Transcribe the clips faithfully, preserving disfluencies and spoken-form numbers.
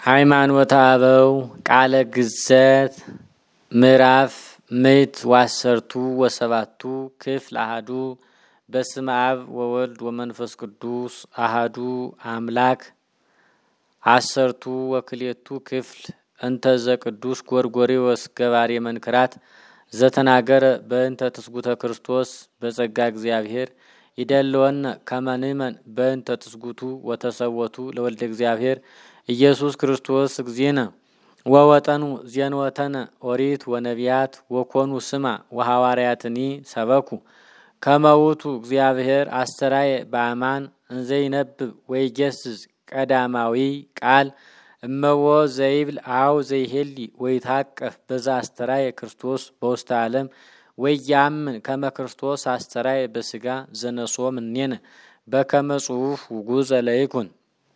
ሃይማኖተ አበው ቃለ ግዘት ምዕራፍ ምዕት ወአሰርቱ ወሰባቱ ክፍል አሐዱ በስመ አብ ወወልድ ወመንፈስ ቅዱስ አሐዱ አምላክ አሰርቱ ወክልኤቱ ክፍል እንተ ዘቅዱስ ጎርጎርዮስ ገባሬ መንክራት ዘተናገረ በእንተ ትስጉተ ክርስቶስ በጸጋ እግዚአብሔር ይደለወን ከመንመን በእንተ ትስጉቱ ወተሰወቱ ለወልደ እግዚአብሔር ኢየሱስ ክርስቶስ እግዚእነ ወወጠኑ ዜንወተነ ኦሪት ወነቢያት ወኮኑ ስማ ወሐዋርያትኒ ሰበኩ ከመውቱ እግዚአብሔር አስተራየ በአማን እንዘይነብብ ወይገስጽ ቀዳማዊ ቃል እመዎ ዘይብል አው ዘይሄሊ ወይታቀፍ በዛ አስተራየ ክርስቶስ በውስተ ዓለም ወያምን ከመ ክርስቶስ አስተራየ በስጋ ዘነሶ ምኔነ በከመ ጽሑፍ ውጉዘ ለይኩን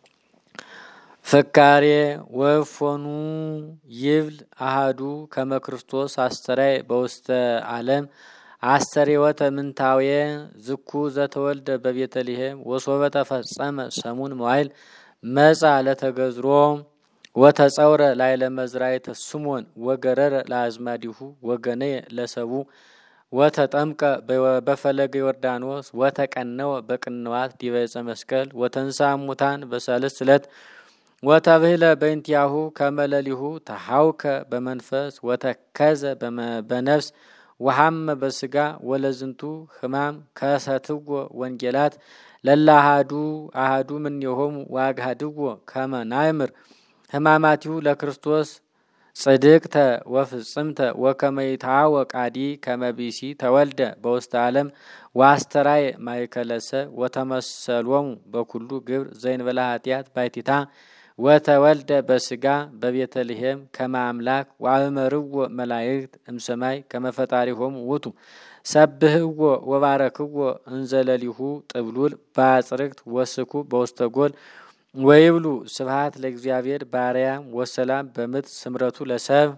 ፍካሬ ወፎኑ ይብል አሃዱ ከመ ክርስቶስ አስተራየ በውስተ ዓለም አስተሬወተ ምንታዌ ዝኩ ዘተወልደ በቤተልሔም ወሶበ ተፈጸመ ሰሙን መዋይል መጻ ለተገዝሮ ወተጸውረ ላይለ መዝራዕተ ስምዖን ወገረረ ለአዝማዲሁ ወገነየ ለሰቡ ወተጠምቀ በፈለገ ዮርዳኖስ ወተቀነወ በቅንዋት ዲበ ዕፀ መስቀል ወተንሥአ እሙታን በሳልስት ዕለት ወተብህለ በእንቲአሁ ከመለሊሁ ተሐውከ በመንፈስ ወተከዘ በነፍስ ወሐመ በስጋ ወለዝንቱ ሕማም ከሰትዎ ወንጌላት ለላሃዱ አሃዱ እምኔሆሙ ወአግሃድዎ ከመ ናእምር ሕማማቲሁ ለክርስቶስ ጽድቅተ ወፍጽምተ ወከመ ይትዐወቅ አዲ ከመ ብእሲ ተወልደ በውስተ ዓለም ወአስተራየ ማእከለ ሰብእ ወተመሰሎሙ በኩሉ ግብር ዘእንበለ ኃጢአት ባሕቲታ ወተወልደ በስጋ በቤተልሔም ከመ አምላክ ወአእመርዎ መላእክት እምሰማይ ከመ ፈጣሪሆሙ ውእቱ ሰብህዎ ወባረክዎ እንዘለሊሁ ጥብሉል በአጽርቅት ወስኩ በውስተ ጎል ወይብሉ ስብሐት ለእግዚአብሔር ባርያም ወሰላም በምድር ስምረቱ ለሰብ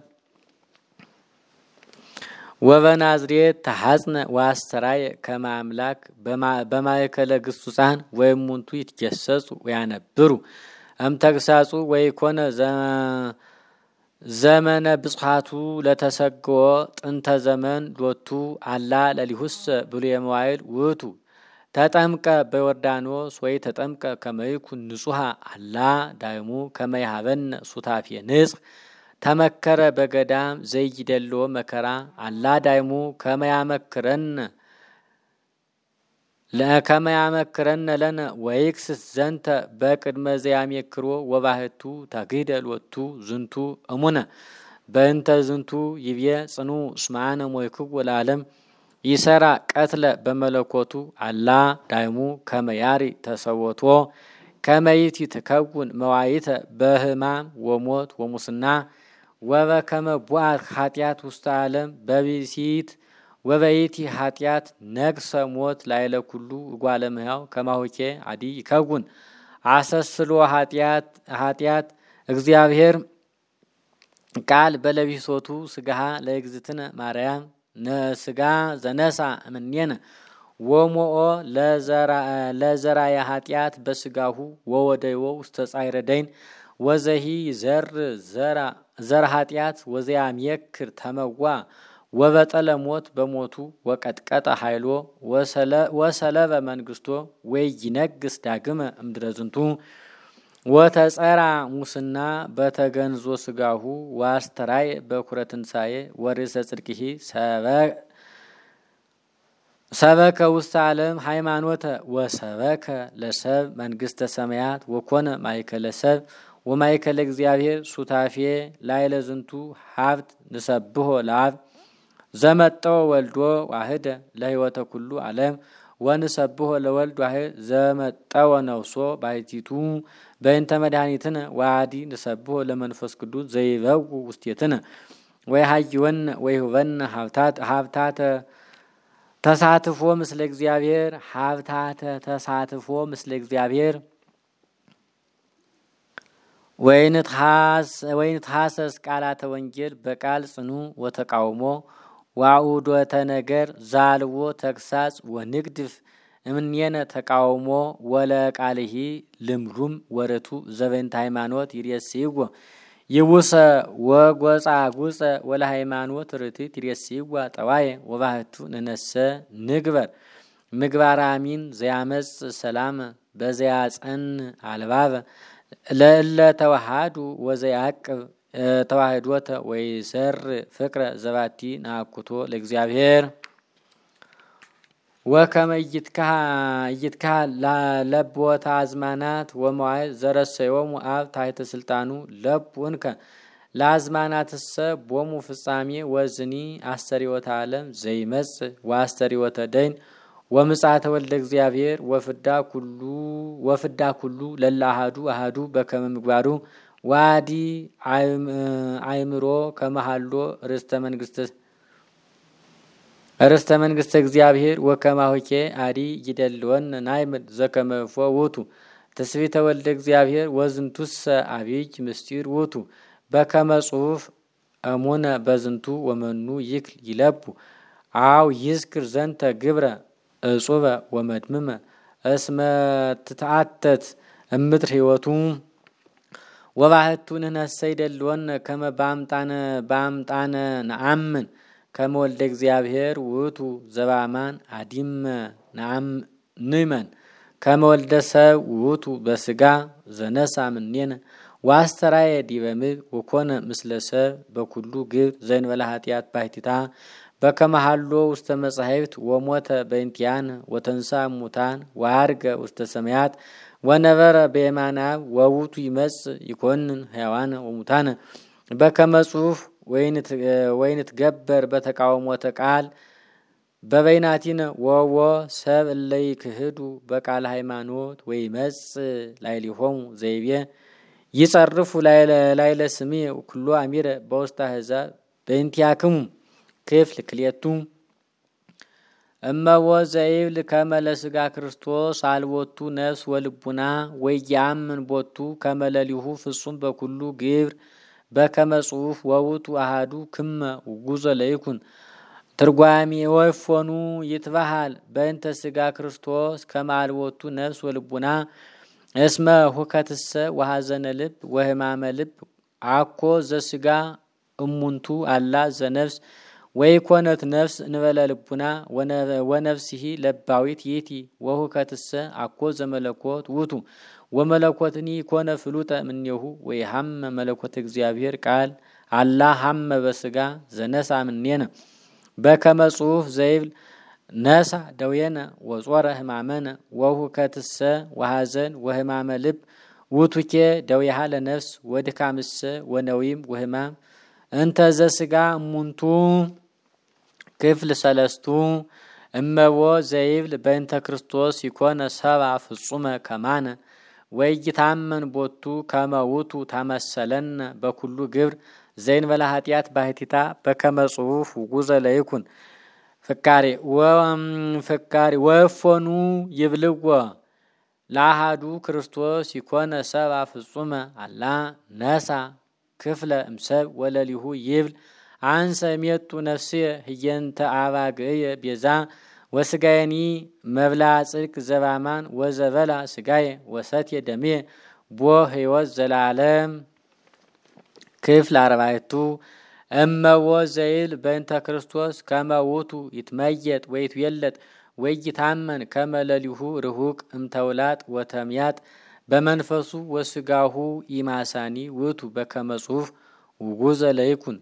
ወበናዝሬት ተሐጽነ ወአስተራየ ከመ አምላክ በማእከለ ግሱጻን ወእሙንቱ ይትገሰጹ ወያነብሩ እምተግሳጹ ወይኮነ ዘመነ ብጽሐቱ ለተሰግዎ ጥንተ ዘመን ሎቱ አላ ለሊሁሰ ብሉየ መዋዕል ውእቱ ተጠምቀ በዮርዳኖስ ወይ ተጠምቀ ከመ ይኩን ንጹሐ አላ ዳይሙ ከመ ይሃበነ ሱታፌ ንጽሕ ተመከረ በገዳም ዘይደልዎ መከራ አላ ዳይሙ ከመ ያመክረነ ለከመ ያመክረነ ለነ ወይክስስ ዘንተ በቅድመ ዘያሜክሮ ወባህቱ ተግሂደል ወቱ ዝንቱ እሙነ በእንተ ዝንቱ ይብየ ጽኑ እስማነ ሞይክዎ ለዓለም ይሰራ ቀትለ በመለኮቱ አላ ዳይሙ ከመ ያሪ ተሰወቶ ከመ ይእቲ ትከውን መዋይተ በሕማም ወሞት ወሙስና ወበከመ ቡአት ኃጢአት ውስተ ዓለም በብእሲት ወበይቲ ኃጢአት ነግሰ ሞት ላይለ ኩሉ እጓለ እመሕያው ከማሁኬ አዲ ይከውን አሰስሎ ኃጢአት ኃጢአት እግዚአብሔር ቃል በለቢሶቱ ስጋሃ ለእግዝእትነ ማርያም ነስጋ ዘነሳ እምኔነ ወሞኦ ለዘራ የኃጢአት በስጋሁ ወወደይዎ ውስተ ጻዕረ ደይን ወዘሂ ዘር ዘር ኃጢአት ወዘያሜክር ተመዋ ወበጠለ ሞት በሞቱ ወቀጥቀጠ ኃይሎ ወሰለበ መንግስቶ ወይነግስ ዳግመ እምድረ ዝንቱ ወተጸራ ሙስና በተገንዞ ስጋሁ ወአስተራየ በኩረ ትንሣኤ ወርእሰ ጽድቅሂ ሰበከ ውስተ ዓለም ሃይማኖተ ወሰበከ ለሰብ መንግስተ ሰማያት ወኮነ ማእከለ ሰብ ወማእከለ እግዚአብሔር ሱታፌ ላይለ ዝንቱ ሀብት ንሰብሖ ለአብ ዘመጠው ወልዶ ዋህደ ለሕይወተ ኩሉ ዓለም ወንሰብሖ ለወልድ ዋህድ ዘመጠው ነፍሶ ባሕቲቱ በእንተ መድኃኒትነ ወአዲ ንሰብሖ ለመንፈስ ቅዱስ ዘይበው ውስቴትነ ወይሃይወነ ወይሁበነ ሀብታት ሀብታተ ተሳትፎ ምስለ እግዚአብሔር ሀብታተ ተሳትፎ ምስለ እግዚአብሔር ወይንትሐሰስ ቃላተ ወንጌል በቃል ጽኑ ወተቃውሞ ዋኡዶተ ነገር ዛልዎ ተግሳጽ ወንግድፍ እምኔነ ተቃውሞ ወለ ቃልሂ ልምሉም ወረቱ ዘበንተ ሃይማኖት ይሬስይጎ ይውሰ ወጎጻ ጉጸ ወለ ሃይማኖት ርትዕት ይሬስይጎ ጠዋየ ወባህቱ ንነሰ ንግበር ምግባር አሚን ዘያመጽ ሰላም በዘያጸን አልባበ ለእለ ተዋሃዱ ወዘያቅብ ተዋህዶተ ወይሰር ፍቅረ ዘባቲ ናኩቶ ለእግዚአብሔር ወከመ ይትካ ይትካ ለቦታ አዝማናት ወመዋዕል ዘረሰዮሙ አብ ታሕተ ስልጣኑ ለቡንከ ለአዝማናትሰ ቦሙ ፍጻሜ ወዝኒ አስተሪዮተ ዓለም ዘይመጽ ወአስተሪዮተ ደይን ወምጽአተ ወልደ እግዚአብሔር ወፍዳ ኩሉ ወፍዳ ኩሉ ለለ አሐዱ አሐዱ በከመ ምግባሩ ዋዲ አይምሮ ከመሃሎ ርስተ መንግስት ርስተ መንግስት እግዚአብሔር ወከማሁኬ አዲ ይደልወን ናይምድ ዘከመ ፈውቱ ተስቢተ ወልደ እግዚአብሔር ወዝንቱስ አብይ ምስጢር ውቱ በከመ ጽሑፍ አሙነ በዝንቱ ወመኑ ይክል ይለቡ አው ይዝክር ዘንተ ግብረ እጹበ ወመድምመ እስመ ትተአተት እምድር ህይወቱ ወባህቱን ነሰይደልወን ከመ ባምጣነ ባምጣነ ነአምን ከመ ወልደ እግዚአብሔር ውእቱ ዘባማን አዲመ ነአም ንመን ከመ ወልደ ሰብ ውእቱ በስጋ ዘነሳ ምኔነ ዋስተራየ ዲበ ምድር ወኮነ ምስለ ሰብ በኩሉ ግብር ዘእንበለ ኃጢአት ባሕቲታ በከመ ሀሎ ውስተ መጻሕፍት ወሞተ በእንቲአነ ወተንሥአ እሙታን ወዐርገ ውስተ ሰማያት ወነበረ በየማነ አብ ወውእቱ ይመጽእ ይኰንን ሕያዋነ ወሙታነ በከመ ጽሑፍ ወይንትገበር በተቃወሞተ ቃል በበይናቲነ ወወ ሰብ እለ ይክህዱ በቃለ ሃይማኖት ወይመጽእ ላዕሌሆሙ ዘይቤ ይጸርፉ ላዕለ ስሜ ኩሎ አሚረ በውስተ አሕዛብ በእንቲአክሙ ክፍል ክልኤቱ እመዎ ዘይብል ከመ ለሥጋ ክርስቶስ አልቦቱ ነፍስ ወልቡና ወያምን ቦቱ ከመ ለሊሁ ፍጹም በኩሉ ግብር በከመ ጽሑፍ ወውቱ አሐዱ ክመ ውጉዘ ለይኩን ትርጓሜ ወይፎኑ ይትባሃል በእንተ ሥጋ ክርስቶስ ከመ አልቦቱ ነፍስ ወልቡና እስመ ሁከትሰ ወሐዘነ ልብ ወሕማመ ልብ አኮ ዘሥጋ እሙንቱ አላ ዘነፍስ ወይኮነት ነፍስ እንበለ ልቡና ወነፍሲሂ ለባዊት ይእቲ ወሁከትሰ አኮ ዘመለኮት ውእቱ ወመለኮትኒ ኮነ ፍሉጠ እምኔሁ ወይሐመ መለኮት እግዚአብሔር ቃል አላ ሐመ በሥጋ ዘነሳ ምኔነ በከመ ጽሑፍ ዘይብል ነሳ ደዌነ ወጾረ ሕማመነ ወሁከትሰ ወሐዘን ወሕማመ ልብ ውእቱኬ ደዌሃ ለነፍስ ወድካምሰ ወነዊም ወሕማም እንተ ዘሥጋ እሙንቱ ክፍል ሰለስቱ እመዎ ዘይብል በእንተ ክርስቶስ ይኮነ ሰብአ ፍጹመ ከማነ ወይታመን ቦቱ ከመ ውእቱ ታመሰለነ በኩሉ ግብር ዘእንበለ ኃጢአት ባሕቲታ በከመ ጽሑፍ ውጉዘ ለይኩን ፍካሬ ወፍካሬ ወእፎኑ ይብልዎ ለአሐዱ ክርስቶስ ይኮነ ሰብአ ፍጹመ አላ ነሳ ክፍለ እምሰብ ወለሊሁ ይብል አንሰ ሜጡ ነፍስየ ህየንተ አባግየ ቤዛ ወስጋየኒ መብላ ጽድቅ ዘባማን ወዘበላ ስጋየ ወሰትየ ደምየ ቦ ሕይወት ዘላለም ክፍል አርባዕቱ እመዎ ዘይብል በእንተ ክርስቶስ ከመ ውእቱ ይትመየጥ ወይትዌለጥ ወይታመን ከመ ለሊሁ ርሁቅ እምተውላጥ ወተምያጥ በመንፈሱ ወስጋሁ ኢማሳኒ ውእቱ በከመ ጽሑፍ ውጉዘ ለይኩን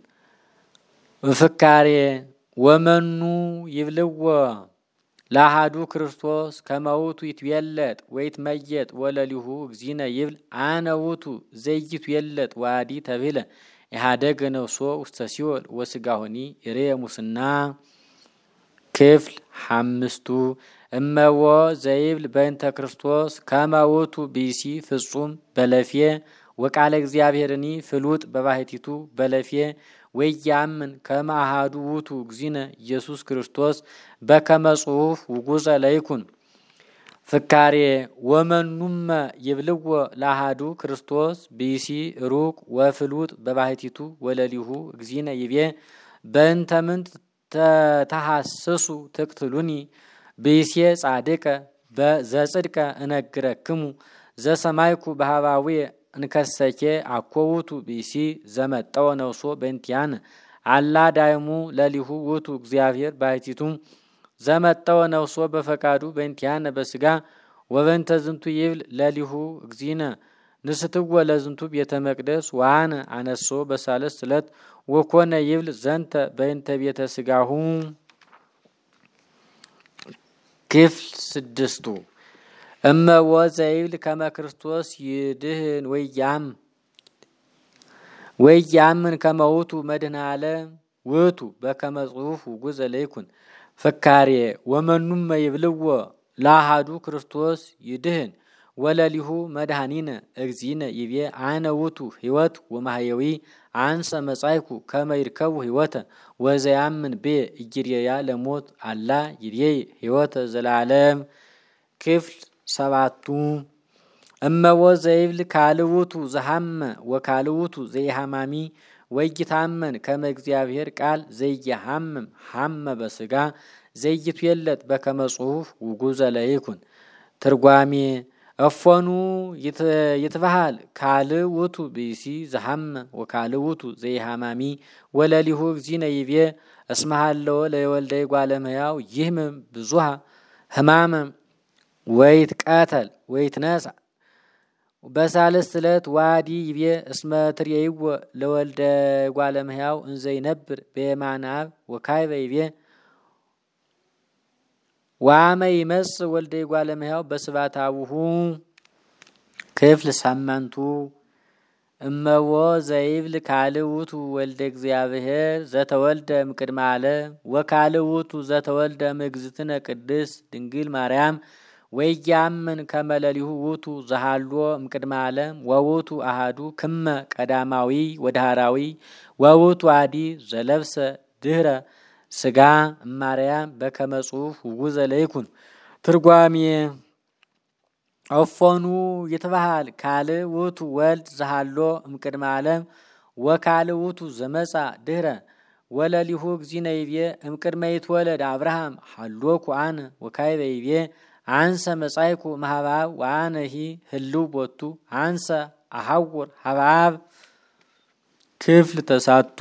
ፍካሬ ወመኑ ይብልዎ ለአሐዱ ክርስቶስ ከመ ውእቱ ይትዌለጥ ወይትመየጥ ወለሊሁ እግዚእነ ይብል አነ ውእቱ ዘይትዌለጥ ወአዲ ተብሂለ ኢሃደገ ነፍሶ ውስተ ሲኦል ወስጋሆኒ ይሬየ ሙስና ክፍል ሓምስቱ እመዎ ዘይብል በእንተ ክርስቶስ ከመ ውእቱ ብእሲ ፍጹም በለፌ ወቃለ እግዚአብሔርኒ ፍሉጥ በባሕቲቱ በለፌ ወያምን ከመ አሐዱ ውእቱ እግዚእነ ኢየሱስ ክርስቶስ በከመ ጽሑፍ ውጉዘ ለይኩን ፍካሬ ወመኑመ ይብልዎ ለአሐዱ ክርስቶስ ብእሲ ሩቅ ወፍሉጥ በባሕቲቱ ወለሊሁ እግዚእነ ይቤ በእንተ ምንት ተሐስሱ ትቅትሉኒ ብእሴ ጻድቀ በዘጽድቀ እነግረክሙ ዘሰማይኩ በሃባዊ እንከሰኬ አኮውቱ ቢሲ ዘመጠው ነውሶ በእንቲያን አላ ዳይሙ ለሊሁ ውቱ እግዚአብሔር ባሕቲቱ ዘመጠው ነውሶ በፈቃዱ በእንቲያን በስጋ ወበንተ ዝንቱ ይብል ለሊሁ እግዚእነ ንስትወ ለዝንቱ ቤተ መቅደስ ዋነ አነሶ በሳልስት ዕለት ወኮነ ይብል ዘንተ በእንተ ቤተ ስጋሁ። ክፍል ስድስቱ እመ ወዘይብል ከመ ክርስቶስ ይድህን ወያም ወያምን ከመውቱ መድህነ ዓለም ውእቱ በከመ ጽሑፍ ውጉዘ ለይኩን ፍካሬ ወመኑመ ይብልዎ ለአሐዱ ክርስቶስ ይድህን ወለሊሁ መድኃኒነ እግዚእነ ይቤ አነ ውእቱ ሕይወት ወማሕየዊ አንሰ መጻእኩ ከመ ይርከቡ ሕይወተ ወዘያምን ቤ ኢይሬያ ለሞት አላ ይሬይ ሕይወተ ዘለዓለም። ክፍል ሰባቱ እመ ወዘይብል ካልእ ውእቱ ዘሐመ ወካልእ ውእቱ ዘይሐማሚ ወይታመን ከመ እግዚአብሔር ቃል ዘይሐምም ሐመ በስጋ ዘይትዌለጥ በከመ ጽሑፍ ውጉዘ ለይኩን። ትርጓሜ እፎኑ ይትበሃል ካልእ ውእቱ ብእሲ ዘሐመ ወካልእ ውእቱ ዘይሐማሚ ወለሊሁ እግዚእነ ይቤ እስመ ሀለወ ለወልደ እጓለ እመሕያው ይህምም ብዙኃ ሕማመ ወይትቀተል ወይትነሣ። በሳልስት ዕለት ዋዲ ይቤ እስመ ትሬይዎ ለወልደ እጓለ እመሕያው እንዘ ይነብር በየማነ አብ ወካዕበ ይቤ ዋመ ይመጽእ ወልደ እጓለ እመሕያው በስብሐተ አቡሁ። ክፍል ሰመንቱ እመዎ ዘይብል ካልእ ውእቱ ወልደ እግዚአብሔር ዘተወልደ እምቅድመ ዓለም ወካልእ ውእቱ ዘተወልደ እምእግዝእትነ ቅድስት ድንግል ማርያም ወያምን ከመ ለሊሁ ውእቱ ዘሃሎ እምቅድመ ዓለም ወውእቱ አሐዱ ክመ ቀዳማዊ ወዳህራዊ ወውእቱ አዲ ዘለብሰ ድህረ ስጋ እማርያም በከመ ጽሑፍ ውጉዘ ለይኩን። ትርጓሜ እፎኑ ይትበሃል ካልእ ውእቱ ወልድ ዘሃሎ እምቅድመ ዓለም ወካልእ ውእቱ ዘመጻ ድህረ ወለሊሁ እግዚእነ ይቤ እምቅድመ ይትወለድ አብርሃም ሀሎኩ አነ ወካዕበ ይቤ አንሰ መጻእኩ እምኀበ አብ ወአነሂ ህልው ቦቱ አንሰ አሐውር ኀበ አብ። ክፍል ተሳቱ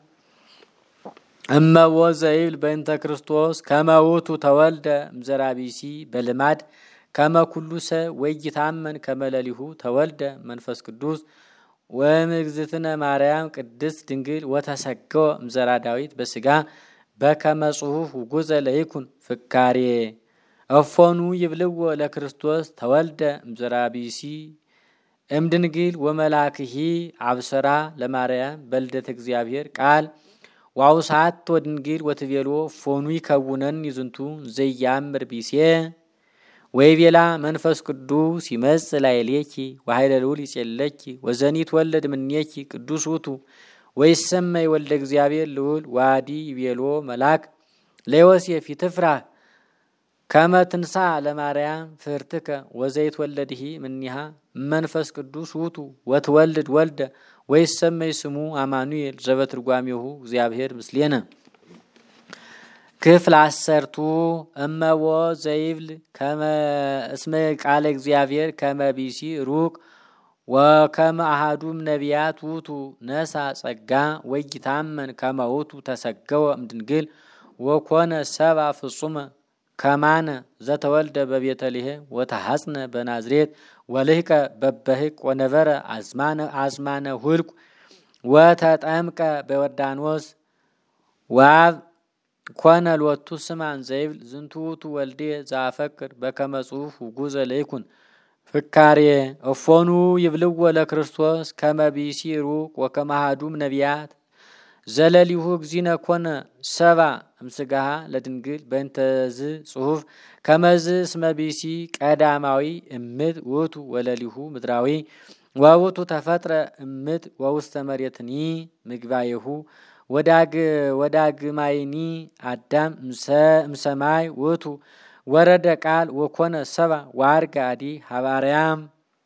እመ ወዘይብል በእንተ ክርስቶስ ከመ ውእቱ ተወልደ እምዘራ ብእሲ በልማድ ከመ ኩሉ ሰብ ወይታመን ከመ ለሊሁ ተወልደ መንፈስ ቅዱስ ወእምእግዝእትነ ማርያም ቅድስት ድንግል ወተሰገወ እምዘራ ዳዊት በስጋ በከመ ጽሑፍ ውጉዘ ለይኩን። ፍካሬ እፎኑ ይብልዎ ለክርስቶስ ተወልደ እምዘራ ብእሲ እምድንግል ወመላክሂ አብሰራ ለማርያም በልደት እግዚአብሔር ቃል ዋውሳት ወድንግል ወትቤሎ እፎኑ ይከውነን ይዝንቱ ዘያምር ብእሴ ወይቤላ መንፈስ ቅዱስ ይመጽእ ላዕሌኪ ወኃይለ ልዑል ይጼለኪ ወዘኒት ወለድ እምኔኪ ቅዱስ ውእቱ ወይሰመይ ወልደ እግዚአብሔር ልዑል ዋዲ ይቤሎ መልአክ ለዮሴፍ ይትፍራህ ከመ ትንሣእ ለማርያም ፍርትከ ወዘይትወለድሂ እምኔሃ መንፈስ ቅዱስ ውእቱ ወትወልድ ወልደ ወይሰመይ ስሙ አማኑኤል ዘበትርጓሜሁ እግዚአብሔር ምስሌነ። ክፍል አሰርቱ እመዎ ዘይብል ከመ እስመ ቃለ እግዚአብሔር ከመ ብእሲ ሩቅ ወከመ አሐዱም ነቢያት ውእቱ ነሣ ጸጋ ወይታመን ከመ ውእቱ ተሰገወ እምድንግል ወኮነ ሰብአ ፍጹመ ከማነ ዘተወልደ በቤተልሔም ወተሐጽነ በናዝሬት ወልህቀ በበህቅ ወነበረ አዝማነ አዝማነ ሁልቁ ወተጠምቀ በዮርዳኖስ ወአብ ኮነ ሎቱ ስማን ዘይብል ዝንቱ ውእቱ ወልዴ ዘአፈቅር በከመ ጽሑፍ ውጉዘ ለይኩን። ፍካሬ እፎኑ ይብልዎ ለክርስቶስ ከመ ብእሲ ሩቅ ወከመ አሐዱም ነቢያት ዘለሊሁ እግዚእነ ኮነ ሰብአ እምስጋሃ ለድንግል በእንተዝ ጽሑፍ ከመዝ እስመ ብእሲ ቀዳማዊ እምት ውእቱ ወለሊሁ ምድራዊ ወውእቱ ተፈጥረ እምት ወውስተ መሬትኒ ምግባየሁ ወዳግ ወዳግማይኒ አዳም እምሰማይ ውእቱ ወረደ ቃል ወኮነ ሰብአ ወዐርገ አዲ ኀበ አርያም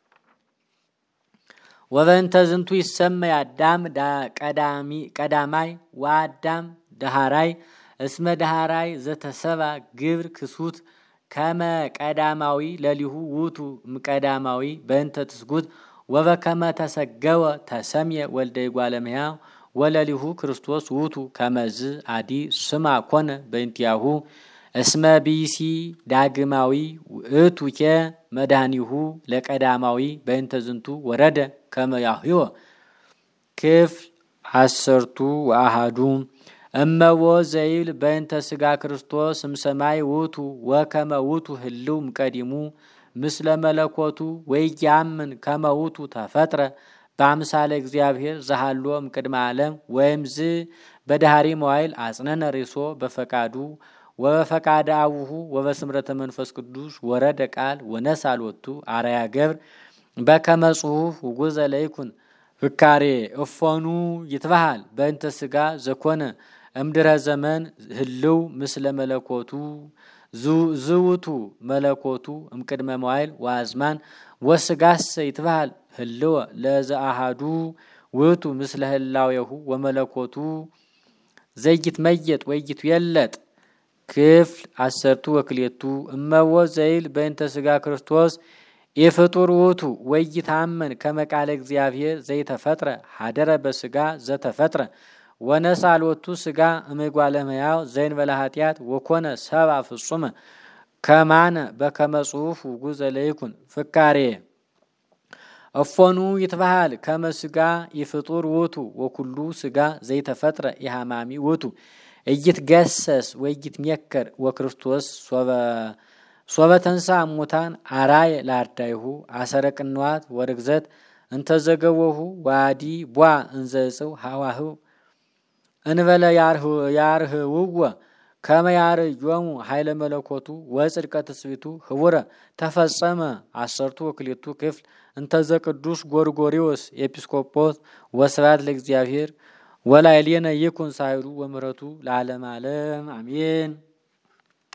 ወበእንተ ዝንቱ ይሰመይ አዳም ቀዳሚ ቀዳማይ ወአዳም ዳህራይ እስመ ዳህራይ ዘተሰብአ ግብር ክሱት ከመ ቀዳማዊ ለሊሁ ውቱ እምቀዳማዊ በእንተ ትስጉት ወበከመ ተሰገወ ተሰምየ ወልደ እጓለ እመሕያው ወለሊሁ ክርስቶስ ውቱ ከመዝ አዲ ስማ ኮነ በእንቲአሁ እስመ ቢሲ ዳግማዊ ውእቱኬ መድኃኒሁ ለቀዳማዊ በእንተ ዝንቱ ወረደ ከመ ያህዮ ክፍል አሰርቱ ወአሃዱ እመዎ ዘይብል በእንተ ስጋ ክርስቶስ እምሰማይ ውቱ ወከመ ውቱ ህልው እምቀዲሙ ምስለ መለኮቱ ወይያምን ከመ ውቱ ተፈጥረ በአምሳለ እግዚአብሔር ዘሃሎ እምቅድመ ዓለም ወይምዝ በዳህሪ መዋይል አጽነነ ሪሶ በፈቃዱ ወበፈቃደ አቡሁ ወበስምረተ መንፈስ ቅዱስ ወረደ ቃል ወነሳሎቱ አርአያ ገብር በከመ ጽሑፍ ውጉዘ ለይኩን ፍካሬ እፎኑ ይትበሃል በእንተ ስጋ ዘኮነ እምድረ ዘመን ህልው ምስለ መለኮቱ ዝውቱ መለኮቱ እምቅድመ መዋይል ወአዝማን ወስጋሰ ይትበሃል ህልው ለዘአሃዱ ውእቱ ምስለ ህላዌሁ ወመለኮቱ ዘይትመየጥ ወይትየለጥ ክፍል አሰርቱ ወክልኤቱ እመዎ ዘይል በእንተ ስጋ ክርስቶስ የፍጡር ውእቱ ወይታመን ከመ ቃለ እግዚአብሔር ዘይተፈጥረ ሀደረ በስጋ ዘተፈጥረ ወነሳሎቱ ስጋ እምጓለ እመሕያው ዘእንበለ ኃጢአት ወኮነ ሰብአ ፍጹመ ከማነ በከመ ጽሑፍ ውጉዘ ለይኩን ፍካሬ እፎኑ ይትበሃል ከመ ስጋ የፍጡር ውእቱ ወኩሉ ስጋ ዘይተፈጥረ ኢሃማሚ ውእቱ እይትገሰስ ወይትሜከር ወክርስቶስ ሶበ ሶበ ተንሥአ እሙታን አርአየ ለአርዳኢሁ አሰረ ቅንዋት ወርግዘት እንተዘገወሁ ዋዲ ቧ እንዘ እጽው ሐዋህው እንበለ ያርህውዎ ከመ ያርዮሙ ኃይለ መለኮቱ ወጽድቀ ትስብእቱ ህቡረ ተፈጸመ አሰርቱ ወክልኤቱ ክፍል እንተዘ ቅዱስ ጎርጎርዮስ ኤጲስቆጶስ ወስብሐት ለእግዚአብሔር ወላዕሌነ ይኩን ሳይሉ ወምሕረቱ ለዓለመ ዓለም አሜን።